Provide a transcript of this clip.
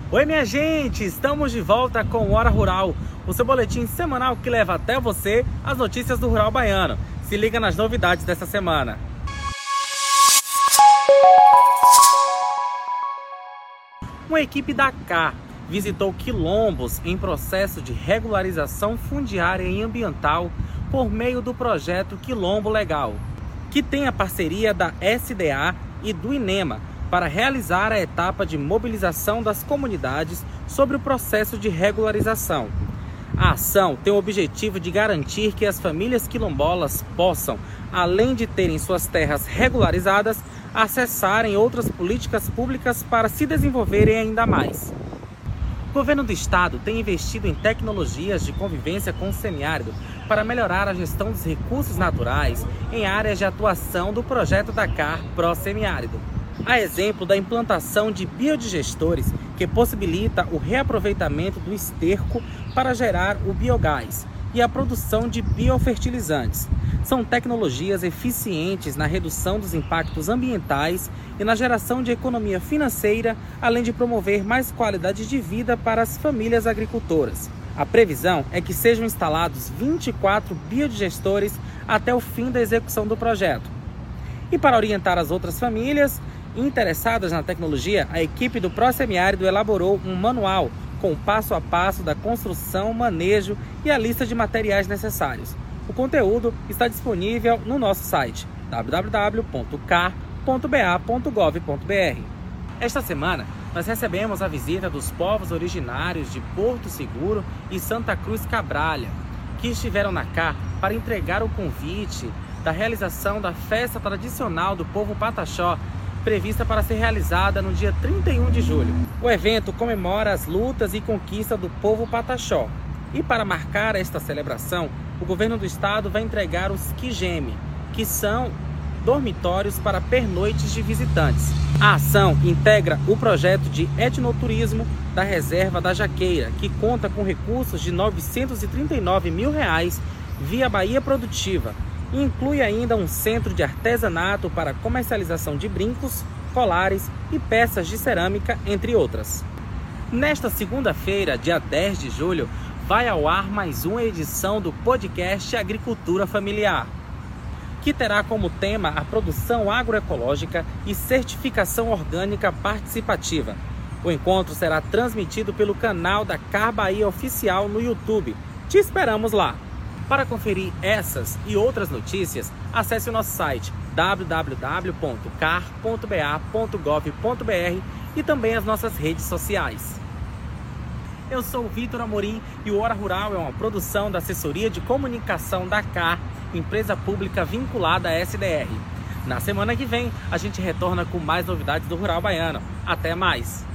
Oi minha gente, estamos de volta com Hora Rural, o seu boletim semanal que leva até você as notícias do rural baiano. Se liga nas novidades dessa semana. Uma equipe da CAR visitou quilombos em processo de regularização fundiária e ambiental por meio do projeto Quilombo Legal, que tem a parceria da SDA e do INEMA para realizar a etapa de mobilização das comunidades sobre o processo de regularização. A ação tem o objetivo de garantir que as famílias quilombolas possam, além de terem suas terras regularizadas, acessarem outras políticas públicas para se desenvolverem ainda mais. O governo do estado tem investido em tecnologias de convivência com o semiárido para melhorar a gestão dos recursos naturais em áreas de atuação do projeto da CAR Pró-Semiárido. A exemplo da implantação de biodigestores, que possibilita o reaproveitamento do esterco para gerar o biogás e a produção de biofertilizantes. São tecnologias eficientes na redução dos impactos ambientais e na geração de economia financeira, além de promover mais qualidade de vida para as famílias agricultoras. A previsão é que sejam instalados 24 biodigestores até o fim da execução do projeto. E para orientar as outras famílias interessadas na tecnologia, a equipe do Pró-Semiárido elaborou um manual com o passo a passo da construção, manejo e a lista de materiais necessários. O conteúdo está disponível no nosso site www.car.ba.gov.br. Esta semana, nós recebemos a visita dos povos originários de Porto Seguro e Santa Cruz Cabralha, que estiveram na CAR para entregar o convite da realização da festa tradicional do povo Pataxó, prevista para ser realizada no dia 31 de julho. O evento comemora as lutas e conquistas do povo Pataxó. E para marcar esta celebração, o governo do estado vai entregar os Quigeme, que são dormitórios para pernoites de visitantes. A ação integra o projeto de etnoturismo da Reserva da Jaqueira, que conta com recursos de R$ 939 mil via Bahia Produtiva, e inclui ainda um centro de artesanato para comercialização de brincos, colares e peças de cerâmica, entre outras. Nesta segunda-feira, dia 10 de julho, vai ao ar mais uma edição do podcast Agricultura Familiar, que terá como tema a produção agroecológica e certificação orgânica participativa. O encontro será transmitido pelo canal da CAR Bahia Oficial no YouTube. Te esperamos lá! Para conferir essas e outras notícias, acesse o nosso site www.car.ba.gov.br e também as nossas redes sociais. Eu sou o Vitor Amorim e o Hora Rural é uma produção da Assessoria de Comunicação da CAR, empresa pública vinculada à SDR. Na semana que vem, a gente retorna com mais novidades do Rural Baiano. Até mais!